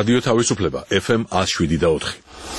რადიო თავისუფლება FM 107.4.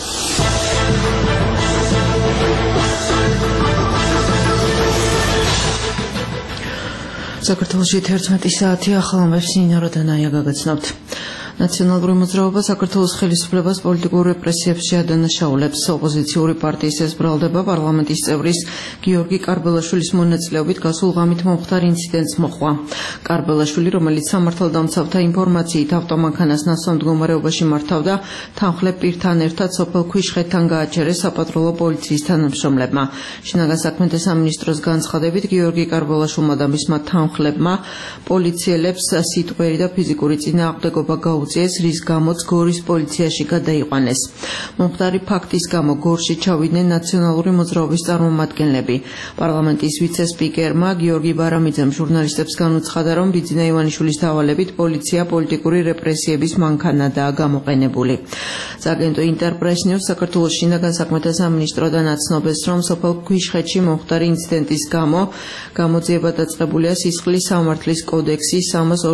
საქართველოში 11 საათი ახალამებს ნინარო დანაია გაგაცნობთ. Naționalul მოძრაობა საქართველოს ხელისუფლებას პოლიტიკურ რეპრესიებს შეადანაშაულებს. ოპოზიციური პარტიის ეს ბრალდება პარლამენტის წევრის გიორგი კარბელაშვილის მონაწილეობით გასულ ღამით მომხდარ ინციდენტს მოჰყვა. კარბელაშვილი, რომელიც სამართალდამცავთა ინფორმაციით ავტომანქანას ნასვამ მდგომარეობაში მართავდა, თანხლებ პირთან ერთად სოფელ ქვიშხეთთან გააჩერეს საპატრულო პოლიციის თანამშრომლებმა. შინაგან საქმეთა სამინისტროს განცხადებით, გიორგი კარბელაშვილმა და მისმა თანხლებმა პოლიციელებს სიტყვიერი და ფიზიკური წინააღმდეგობა გაუწიეს, რის გამოც გორის პოლიციაში გადაიყვანეს. მომხდარი ფაქტის გამო გორში ჩავიდნენ ნაციონალური მოძრაობის წარმომადგენლები. პარლამენტის ვიცე-სპიკერმა გიორგი ბარამიძემ ჟურნალისტებს განუცხადა, რომ ბიძინა ივანიშვილის დავალებით პოლიცია პოლიტიკური რეპრესიების მანქანადაა გამოყენებული. სააგენტო ინტერპრეს ნიუს საქართველოს შინაგან საქმეთა სამინისტროდან აცნობს, რომ სოფელ ქვიშხეთში მომხდარი ინციდენტის გამო გამოძიება დაწყებულია სისხლის სამართლის კოდექსის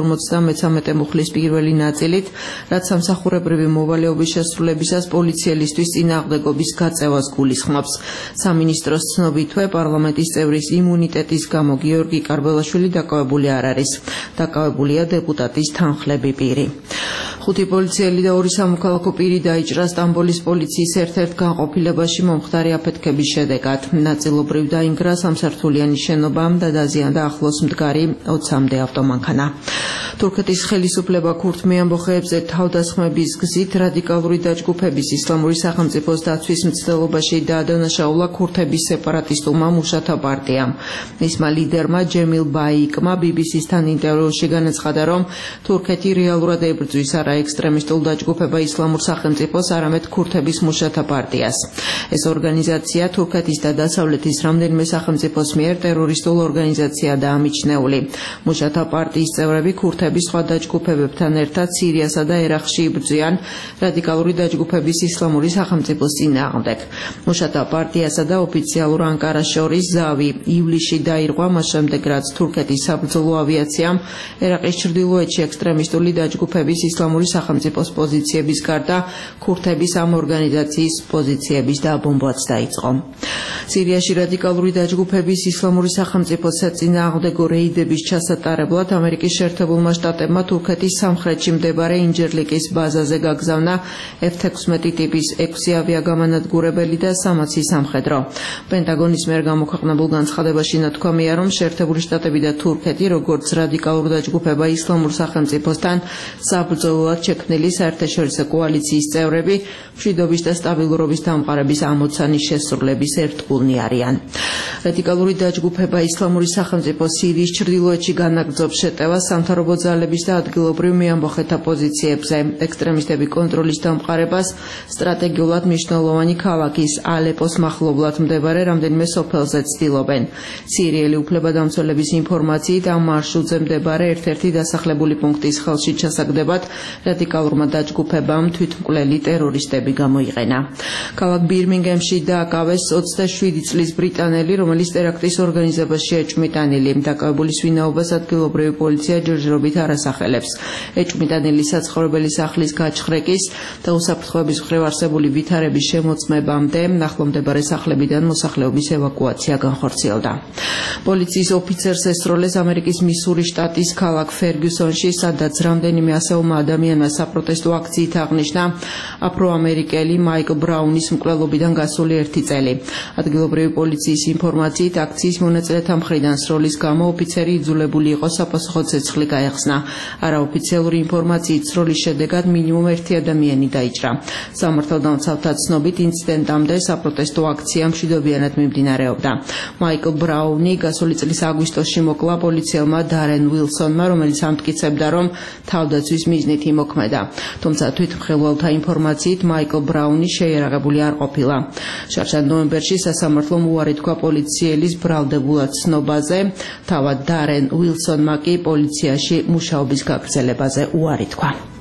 353 მუხლის პირველი ნაწილი, რაც სამსახურებრივი მოვალეობის შესრულებისას პოლიციელისთვის წინააღმდეგობის გაწევას გულისხმობს. სამინისტროს ცნობითვე პარლამენტის წევრის იმუნიტეტის გამო გიორგი კარბელაშვილი დაკავებული არ არის. დაკავებულია დეპუტატის თანხლები პირი. 5 პოლიციელი და 2 სამოქალაქო პირი დაიჭრა სტამბოლის პოლიციის ერთ-ერთ განყოფილებაში მომხდარი აფეთქების შედეგად. ნაწილობრივ დაინგრა სამსართულიანი შენობა და დაზიანდა ახლოს მდგარი 20-მდე ავტომანქანა. თურქეთის ხელისუფლება ქურთ მეამბოხეებზე თავდასხმების გზით რადიკალური დაჯგუფების ისლამური სახელმწიფოს დაცვის მცდელობაში დაადანაშაულა ქურთების სეპარატისტულმა მუშათა პარტიამ. მისმა ლიდერმა ჯემილ ბაიკმა BBC-სთან ინტერვიუში განაცხადა, რომ თურქეთი რეალურად ებრძვის არა ექსტრემისტულ დაჯგუფება ისლამურ სახელმწიფოს, არამედ ქურთების მუშათა პარტიას. ეს ორგანიზაცია თურქეთის და დასავლეთის რამდენიმე სახელმწიფოს მიერ ტერორისტულ ორგანიზაციადაა მიჩნეული. მუშათა პარტიის წევრები ქურთების სხვა დაჯგუფებებთან ერთად სირიასა და ერაყში იბრძვიან რადიკალური დაჯგუფების ისლამური სახელმწიფოს წინააღმდეგ. მუშათა პარტიასა და ოფიციალურ ანკარას შორის ზავი ივლისში დაირღვა, მას შემდეგ რაც თურქეთის საბრძოლო ავიაციამ ერაყის ჩრდილოეთში ექსტრემისტული დაჯგუფების ისლამური სახელმწიფოს პოზიციების გარდა ქურთების ამ ორგანიზაციის პოზიციების დაბომბვაც დაიწყო. სირიაში რადიკალური დაჯგუფების ისლამური სახელმწიფოს საწინააღმდეგო რეიდების ჩასატარებლად ამერიკის შეერთებულმა შტატებმა თურქეთის სამხრეთში მდებარე ინჯერლიკის ბაზაზე გაგზავნა F-16 ტიპის 6 ავიაგამანადგურებელი და 300 სამხედრო. პენტაგონის მიერ გამოქვეყნებულ განცხადებაში ნათქვამია, რომ შეერთებული შტატები და თურქეთი, როგორც რადიკალურ დაჯგუფება ისლამურ სახელმწიფოსთან საბრძოლოდ შექმნილი საერთაშორისო კოალიციის წევრები, მშვიდობის და სტაბილურობის დამყარების ამოცანის შესრულების ერთგულნი არიან. რადიკალური დაჯგუფება ისლამური სახელმწიფო სირიის ჩრდილოეთში განაგრძობს შეტევას სამთავრობო ძალების და ადგილობრივ მეამბოხეთა პოზიციებზე. ექსტრემისტები კონტროლის დამყარებას სტრატეგიულად მნიშვნელოვანი ქალაქის ალეპოს მახლობლად მდებარე რამდენიმე სოფელზე ცდილობენ. სირიელი უფლებადამცველების ინფორმაციით ამ მარშრუტზე მდებარე ერთ-ერთი დასახლებული პუნქტის ხელში ჩასაგდებად რადიკალურმა დაჯგუფებამ თვითმკვლელი ტერორისტები გამოიყენა. ქალაქ ბირმინგემში დააკავეს 27 წლის ბრიტანელი, რომელიც ტერაქტის ორგანიზებაში ეჭვმიტანილი. დაკავებულის ვინაობას ადგილობრივი პოლიცია ჯერჯერობით არ ასახელებს. ეჭვმიტანილი საცხოვრებელი სახლის გაჩხრეკის და უსაფრთხოების მხრივ არსებული ვითარების შემოწმებამდე ახლომდებარე სახლებიდან მოსახლეობის ევაკუაცია განხორციელდა. პოლიციის ოფიცერს ესწროლეს ამერიკის მისურის შტატის ქალაქ ფერგიუსონში, სადაც რამდენიმე ასეულმა ადამიანმა საპროტესტო აქციით აღნიშნა აფროამერიკელი მაიკლ ბრაუნის მკვლელობიდან გასული 1 წელი. ადგილობრივი პოლიციის ინფორმაციით აქციის მონაწილეთა მხრიდან სროლის გამო ოფიცერი იძულებული იყო საპასუხო ცეცხლი გაეხსნა. არაოფიციალური ინფორმაციით სროლის შედეგად მინიმუმ 1 ადამიანი დაიჭრა. სამართალდამცავთა ცნობით ინციდენტამდე საპროტესტო აქცია მშვიდობიანად მიმდინარეობდა. მაიკლ ბრაუნი გასული წლის აგვისტოში მოკლა პოლიციელმა დარენ უილსონმა, რომელიც ამტკიცებდა, რომ თავდაცვის მიზნით იმოქმედა. თუმცა თვითმხილველთა ინფორმაციით მაიკლ ბრაუნი შეიარაღებული არ ყოფილა. შარშან ნოემბერში სასამართლომ უარი თქვა პოლიციელის ბრალდებულად ცნობაზე, თავად დარენ უილსონმა კი პოლიციაში მუშაობის გაგრძელებაზე უარი თქვა.